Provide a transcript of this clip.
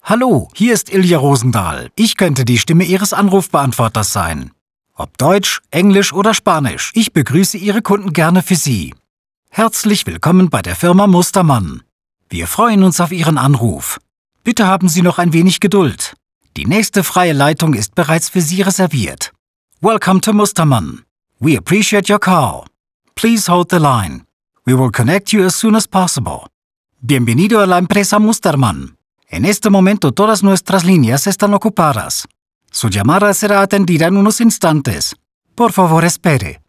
Hallo, hier ist Ilja Rosendahl. Ich könnte die Stimme Ihres Anrufbeantworters sein. Ob Deutsch, Englisch oder Spanisch, ich begrüße Ihre Kunden gerne für Sie. Herzlich willkommen bei der Firma Mustermann. Wir freuen uns auf Ihren Anruf. Bitte haben Sie noch ein wenig Geduld. Die nächste freie Leitung ist bereits für Sie reserviert. Welcome to Mustermann. We appreciate your call. Please hold the line. We will connect you as soon as possible. Bienvenido a la empresa Mustermann. En este momento todas nuestras líneas están ocupadas. Su llamada será atendida en unos instantes. Por favor, espere.